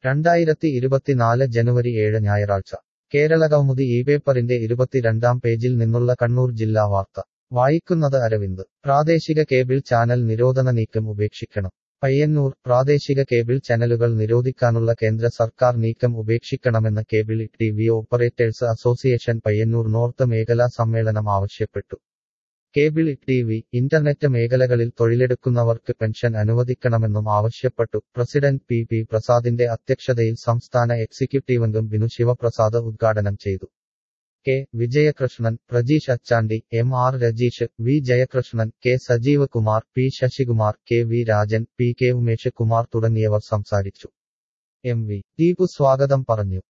2024 ജനുവരി 7 ഞായറാഴ്ച കേരളകൗമുദി ഈ പേപ്പറിന്റെ 22-ാം പേജിൽ നിന്നുള്ള കണ്ണൂർ ജില്ലാ വാർത്ത വായിക്കുന്നത് അരവിന്ദ് പ്രാദേശിക കേബിൾ ചാനൽ നിരോധന നീക്കം ഉപേക്ഷിക്കണം പയ്യന്നൂർ പ്രാദേശിക കേബിൾ ചാനലുകൾ നിരോധിക്കാനുള്ള കേന്ദ്ര സർക്കാർ നീക്കം ഉപേക്ഷിക്കണമെന്ന് cable TV operators association Payyanur north മേഖലാ സമ്മേളനം ആവശ്യപ്പെട്ടു കേബിൾ ടിവി ഇന്റർനെറ്റ് മേഖലകളിൽ തൊഴിലെടുക്കുന്നവർക്ക് പെൻഷൻ അനുവദിക്കണമെന്നും ആവശ്യപ്പെട്ടു പ്രസിഡന്റ് പി പ്രസാദിന്റെ അധ്യക്ഷതയിൽ സംസ്ഥാന എക്സിക്യൂട്ടീവംഗം ബിനു ശിവപ്രസാദ് ഉദ്ഘാടനം ചെയ്തു K Vijayakrishnan Prajeesh Achandi R Rajeesh V Jayakrishnan K Sajeev Kumar P Sasikumar K V Rajan P K Umesh Kumar തുടങ്ങിയവർ സംസാരിച്ചു വി ദീപു സ്വാഗതം പറഞ്ഞു